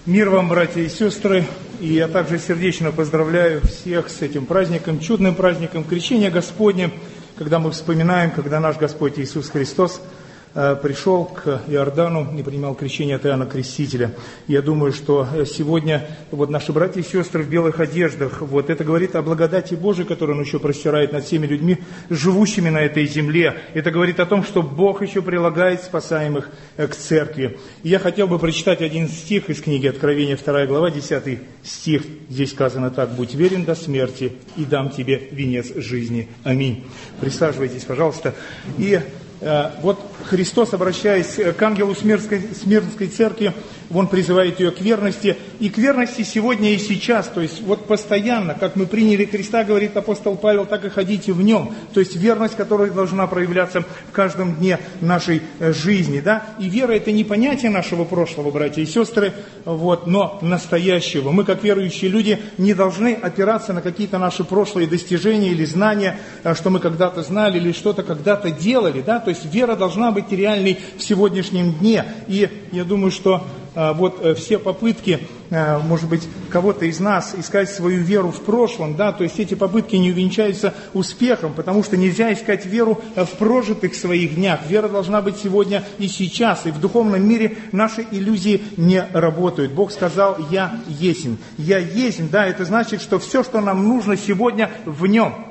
Мир вам, братья и сестры, и я также сердечно поздравляю всех с этим праздником, чудным праздником Крещения Господня, когда мы вспоминаем, когда наш Господь Иисус Христос пришел к Иордану и принимал крещение от Иоанна Крестителя. Я думаю, что сегодня вот наши братья и сестры в белых одеждах, вот это говорит о благодати Божией, которую Он еще простирает над всеми людьми, живущими на этой земле. Это говорит о том, что Бог еще прилагает спасаемых к церкви. И я хотел бы прочитать один стих из книги Откровения, 2 глава, 10 стих. Здесь сказано так: «Будь верен до смерти, и дам тебе венец жизни. Аминь». Присаживайтесь, пожалуйста. И вот Христос, обращаясь к ангелу Смирнской церкви, Он призывает ее к верности. И к верности сегодня и сейчас, то есть вот постоянно, как мы приняли Христа, говорит апостол Павел, так и ходите в Нем. То есть верность, которая должна проявляться в каждом дне нашей жизни. Да? И вера — это не понятие нашего прошлого, братья и сестры, вот, но настоящего. Мы, как верующие люди, не должны опираться на какие-то наши прошлые достижения или знания, что мы когда-то знали или что-то когда-то делали. Да? То есть вера должна быть реальной в сегодняшнем дне. И я думаю, что вот все попытки, может быть, кого-то из нас искать свою веру в прошлом, да, то есть эти попытки не увенчаются успехом, потому что нельзя искать веру в прожитых своих днях. Вера должна быть сегодня и сейчас, и в духовном мире наши иллюзии не работают. Бог сказал: «Я есмь». «Я есмь», да, это значит, что все, что нам нужно сегодня, в Нем.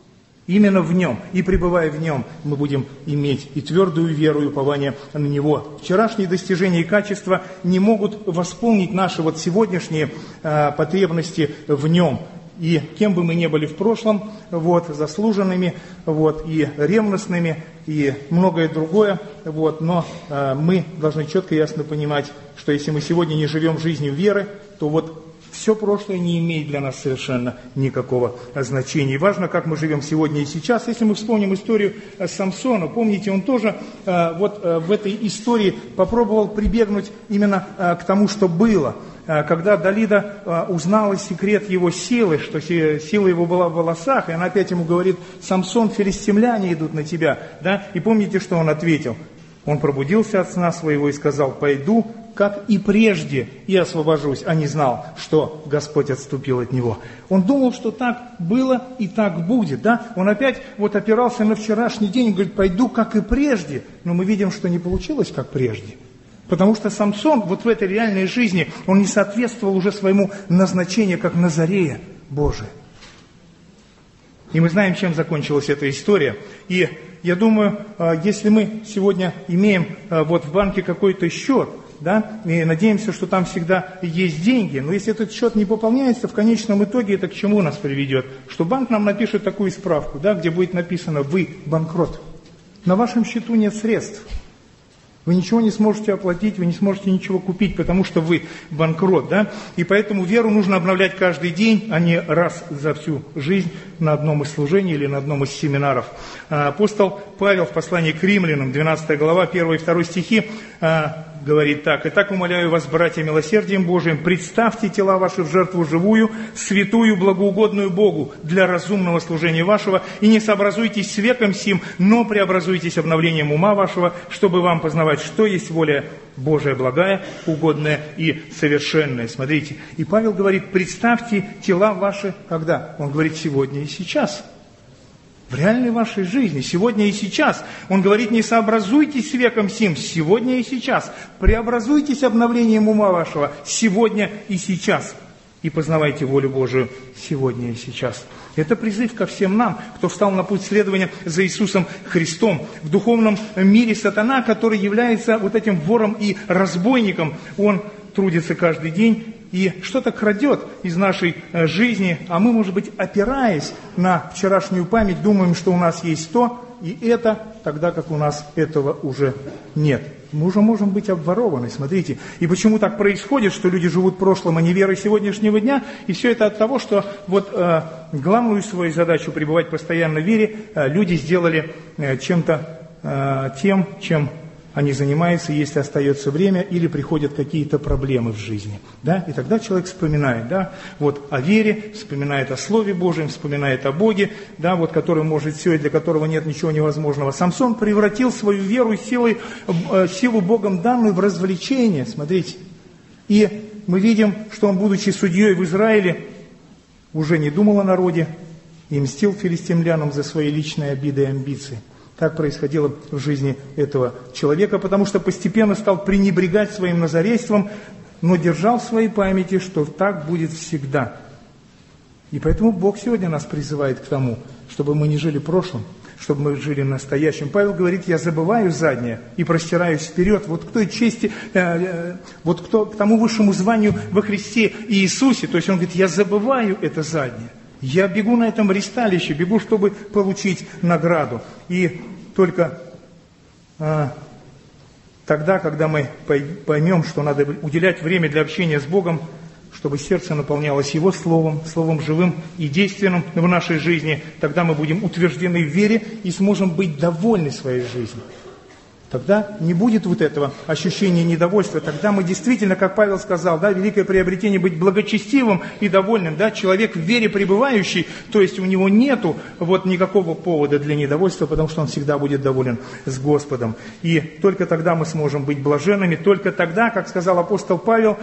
Именно в Нем, и пребывая в Нем, мы будем иметь и твердую веру, и упование на Него. Вчерашние достижения и качества не могут восполнить наши вот сегодняшние потребности в Нем. И кем бы мы ни были в прошлом, вот, заслуженными, вот, и ревностными, и многое другое, вот, но мы должны четко и ясно понимать, что если мы сегодня не живем жизнью веры, то вот все прошлое не имеет для нас совершенно никакого значения. И важно, как мы живем сегодня и сейчас. Если мы вспомним историю Самсона, помните, он тоже вот в этой истории попробовал прибегнуть именно к тому, что было. Когда Далида узнала секрет его силы, что сила его была в волосах, и она опять ему говорит: «Самсон, филистимляне идут на тебя». Да? И помните, что он ответил? Он пробудился от сна своего и сказал: «Пойду, как и прежде, и освобожусь», а не знал, что Господь отступил от него. Он думал, что так было и так будет. Да? Он опять вот опирался на вчерашний день и говорит: «Пойду, как и прежде». Но мы видим, что не получилось, как прежде. Потому что Самсон вот в этой реальной жизни, он не соответствовал уже своему назначению, как Назарея Божия. И мы знаем, чем закончилась эта история. И я думаю, если мы сегодня имеем вот в банке какой-то счет, да, и надеемся, что там всегда есть деньги, но если этот счет не пополняется, в конечном итоге это к чему нас приведет? Что банк нам напишет такую справку, да, где будет написано: «Вы банкрот». На вашем счету нет средств. Вы ничего не сможете оплатить, вы не сможете ничего купить, потому что вы банкрот, да? И поэтому веру нужно обновлять каждый день, а не раз за всю жизнь на одном из служений или на одном из семинаров. Апостол Павел в послании к римлянам, 12 глава, 1 и 2 стихи, говорит так: «Итак, умоляю вас, братья, милосердием Божиим, представьте тела ваши в жертву живую, святую, благоугодную Богу, для разумного служения вашего, и не сообразуйтесь с веком сим, но преобразуйтесь обновлением ума вашего, чтобы вам познавать, что есть воля Божия благая, угодная и совершенная». Смотрите, и Павел говорит: представьте тела ваши когда? Он говорит: сегодня и сейчас. В реальной вашей жизни, сегодня и сейчас. Он говорит: не сообразуйтесь с веком сим, сегодня и сейчас. Преобразуйтесь обновлением ума вашего, сегодня и сейчас. И познавайте волю Божию сегодня и сейчас. Это призыв ко всем нам, кто встал на путь следования за Иисусом Христом. В духовном мире сатана, который является вот этим вором и разбойником, он трудится каждый день и что-то крадет из нашей жизни, а мы, может быть, опираясь на вчерашнюю память, думаем, что у нас есть то и это, тогда как у нас этого уже нет. Мы уже можем быть обворованы, смотрите. И почему так происходит, что люди живут прошлым, а не верой сегодняшнего дня? И все это от того, что вот главную свою задачу пребывать постоянно в вере люди сделали чем-то тем, чем они занимаются, если остается время, или приходят какие-то проблемы в жизни. Да? И тогда человек вспоминает, да, вот о вере, вспоминает о Слове Божьем, вспоминает о Боге, да, вот, который может все, и для которого нет ничего невозможного. Самсон превратил свою веру и силу Богом данную в развлечение, смотрите. И мы видим, что он, будучи судьей в Израиле, уже не думал о народе и мстил филистимлянам за свои личные обиды и амбиции. Так происходило в жизни этого человека, потому что постепенно стал пренебрегать своим назарейством, но держал в своей памяти, что так будет всегда. И поэтому Бог сегодня нас призывает к тому, чтобы мы не жили прошлым, чтобы мы жили настоящим. Павел говорит: я забываю заднее и простираюсь вперед. Вот к той чести, к тому высшему званию во Христе Иисусе. То есть он говорит: я забываю это заднее. Я бегу на этом ристалище, бегу, чтобы получить награду. И только тогда, когда мы поймем, что надо уделять время для общения с Богом, чтобы сердце наполнялось Его Словом, Словом живым и действенным в нашей жизни, тогда мы будем утверждены в вере и сможем быть довольны своей жизнью. Тогда не будет вот этого ощущения недовольства. Тогда мы действительно, как Павел сказал, да, великое приобретение быть благочестивым и довольным. Да, человек в вере пребывающий, то есть у него нету вот никакого повода для недовольства, потому что он всегда будет доволен с Господом. И только тогда мы сможем быть блаженными, только тогда, как сказал апостол Павел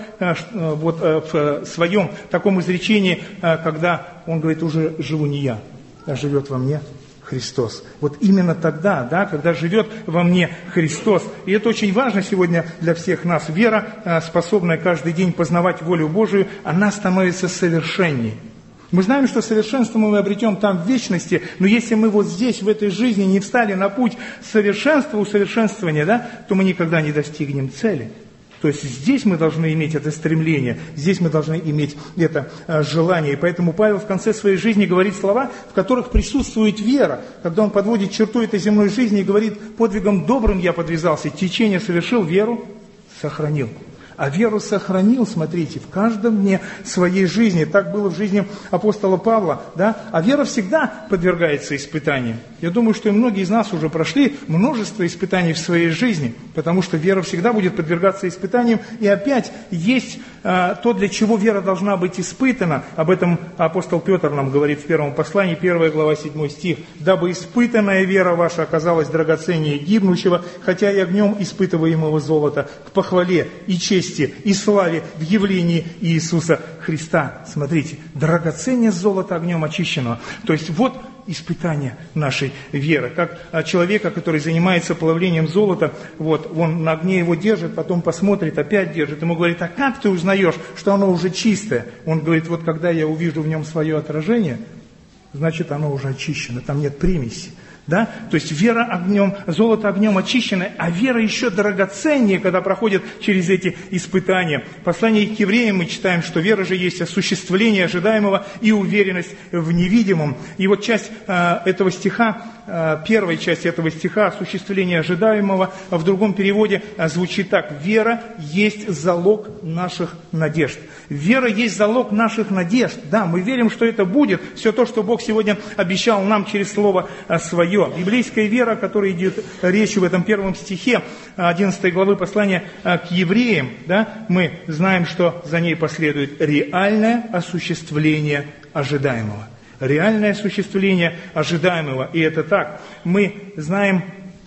в своем таком изречении, когда он говорит: уже живу не я, а живет во мне Христос. Вот именно тогда, да, когда живет во мне Христос. И это очень важно сегодня для всех нас. Вера, способная каждый день познавать волю Божию, она становится совершенней. Мы знаем, что совершенство мы обретем там в вечности, но если мы вот здесь, в этой жизни, не встали на путь совершенства, усовершенствования, да, то мы никогда не достигнем цели. То есть здесь мы должны иметь это стремление, здесь мы должны иметь это желание. И поэтому Павел в конце своей жизни говорит слова, в которых присутствует вера. Когда он подводит черту этой земной жизни и говорит: подвигом добрым я подвязался, течение совершил, веру сохранил. А веру сохранил, смотрите, в каждом дне своей жизни. Так было в жизни апостола Павла, да? А вера всегда подвергается испытаниям. Я думаю, что и многие из нас уже прошли множество испытаний в своей жизни, потому что вера всегда будет подвергаться испытаниям. И опять есть то, для чего вера должна быть испытана. Об этом апостол Петр нам говорит в первом послании, 1 глава, 7 стих. «Дабы испытанная вера ваша оказалась драгоценнее гибнущего, хотя и огнем испытываемого золота, к похвале и чести и славе в явлении Иисуса Христа». Смотрите, драгоценнее золота огнем очищенного. То есть вот испытание нашей веры. Как человека, который занимается плавлением золота, вот, он на огне его держит, потом посмотрит, опять держит. Ему говорит: а как ты узнаешь, что оно уже чистое? Он говорит: вот когда я увижу в нем свое отражение, значит оно уже очищено, там нет примеси. Да? То есть вера огнем, золото огнем очищенное, а вера еще драгоценнее, когда проходит через эти испытания. В послании к евреям мы читаем, что вера же есть осуществление ожидаемого и уверенность в невидимом. И вот часть этого стиха, первая часть этого стиха, осуществление ожидаемого, в другом переводе звучит так: вера есть залог наших надежд. Вера есть залог наших надежд. Да, мы верим, что это будет. Все то, что Бог сегодня обещал нам через Слово Свое. Библейская вера, о которой идет речь в этом первом стихе 11 главы послания к евреям, да, мы знаем, что за ней последует реальное осуществление ожидаемого. Реальное осуществление ожидаемого. И это так. Мы знаем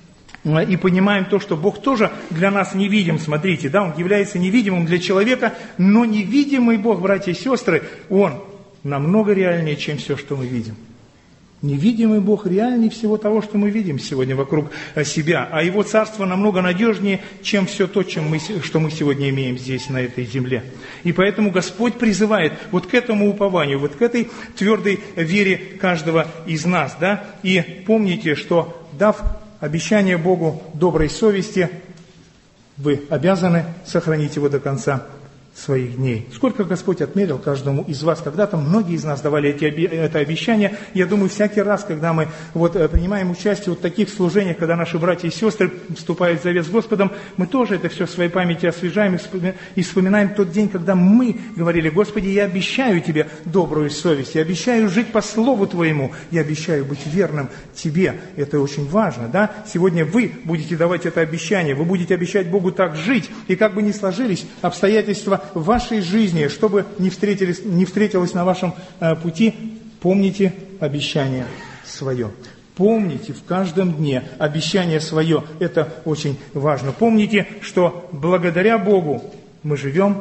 и понимаем то, что Бог тоже для нас невидим. Смотрите, да, Он является невидимым для человека, но невидимый Бог, братья и сестры, Он намного реальнее, чем все, что мы видим. Невидимый Бог реальнее всего того, что мы видим сегодня вокруг себя. А Его Царство намного надежнее, чем все то, что мы сегодня имеем здесь, на этой земле. И поэтому Господь призывает вот к этому упованию, вот к этой твердой вере каждого из нас. Да? И помните, что дав обещание Богу доброй совести, вы обязаны сохранить его до конца своих дней. Сколько Господь отмерил каждому из вас. Когда-то многие из нас давали это обещание. Я думаю, всякий раз, когда мы принимаем участие в таких служениях, когда наши братья и сестры вступают в завет с Господом, мы тоже это все в своей памяти освежаем и вспоминаем тот день, когда мы говорили: Господи, я обещаю Тебе добрую совесть, я обещаю жить по Слову Твоему, я обещаю быть верным Тебе. Это очень важно. Да? Сегодня вы будете давать это обещание, вы будете обещать Богу так жить, и как бы ни сложились обстоятельства в вашей жизни, чтобы не встретилось на вашем пути, помните обещание свое. Помните в каждом дне обещание свое. Это очень важно. Помните, что благодаря Богу мы живем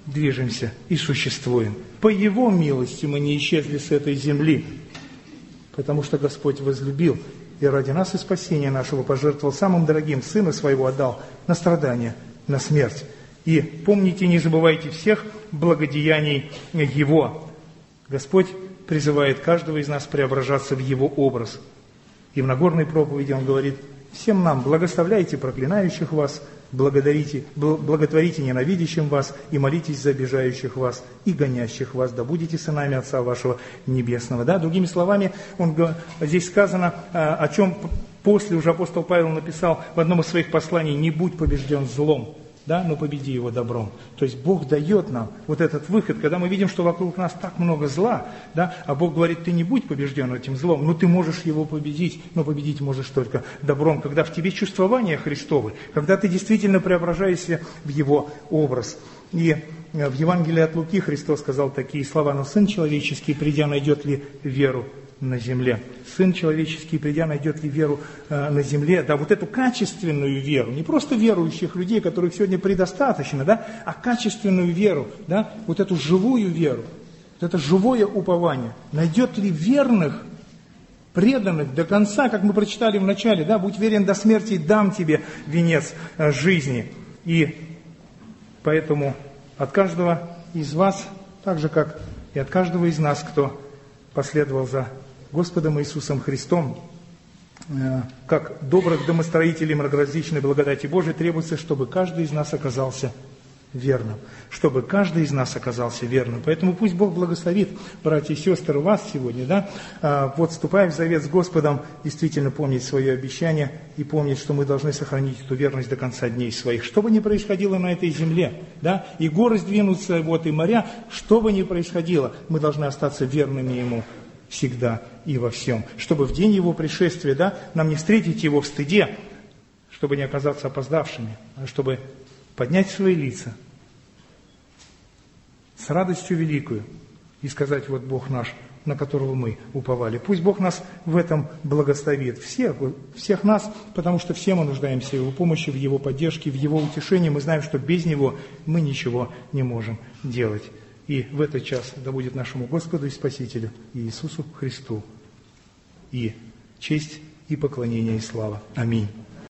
движемся и существуем. По Его милости мы не исчезли с этой земли, потому что Господь возлюбил и ради нас и спасения нашего пожертвовал самым дорогим, Сына Своего отдал на страдания, на смерть. И помните, не забывайте всех благодеяний Его. Господь призывает каждого из нас преображаться в Его образ. И в Нагорной проповеди Он говорит: всем нам благословляйте проклинающих вас, благотворите ненавидящим вас и молитесь за обижающих вас и гонящих вас, да будете сынами Отца вашего Небесного. Да? Другими словами, здесь сказано, о чем после уже апостол Павел написал в одном из своих посланий: «Не будь побежден злом, да, но победи его добром». То есть Бог дает нам вот этот выход, когда мы видим, что вокруг нас так много зла, да, а Бог говорит: ты не будь побежден этим злом, но ты можешь его победить, но победить можешь только добром, когда в тебе чувствование Христовы, когда ты действительно преображаешься в Его образ. И в Евангелии от Луки Христос сказал такие слова: «Но Сын Человеческий, придя, найдет ли веру на земле?» Сын Человеческий, придя, найдет ли веру на земле? Да, вот эту качественную веру, не просто верующих людей, которых сегодня предостаточно, да, а качественную веру, да, вот эту живую веру, вот это живое упование. Найдет ли верных, преданных до конца, как мы прочитали в начале, да, будь верен до смерти, дам тебе венец жизни. И поэтому от каждого из вас, так же, как и от каждого из нас, кто последовал за Господом Иисусом Христом, как добрых домостроителей многоразличной благодати Божией, требуется, чтобы каждый из нас оказался верным. Чтобы каждый из нас оказался верным. Поэтому пусть Бог благословит, братья и сестры, вас сегодня, да, вот вступая в завет с Господом, действительно помнить свое обещание и помнить, что мы должны сохранить эту верность до конца дней своих. Что бы ни происходило на этой земле, да, и горы сдвинутся, вот, и моря, что бы ни происходило, мы должны остаться верными Ему всегда и во всем. Чтобы в день Его пришествия, да, нам не встретить Его в стыде, чтобы не оказаться опоздавшими, а чтобы поднять свои лица с радостью великую и сказать: вот Бог наш, на которого мы уповали. Пусть Бог нас в этом благословит. Всех нас, потому что все мы нуждаемся в Его помощи, в Его поддержке, в Его утешении. Мы знаем, что без Него мы ничего не можем делать. И в этот час да будет нашему Господу и Спасителю Иисусу Христу и честь, и поклонение, и слава. Аминь.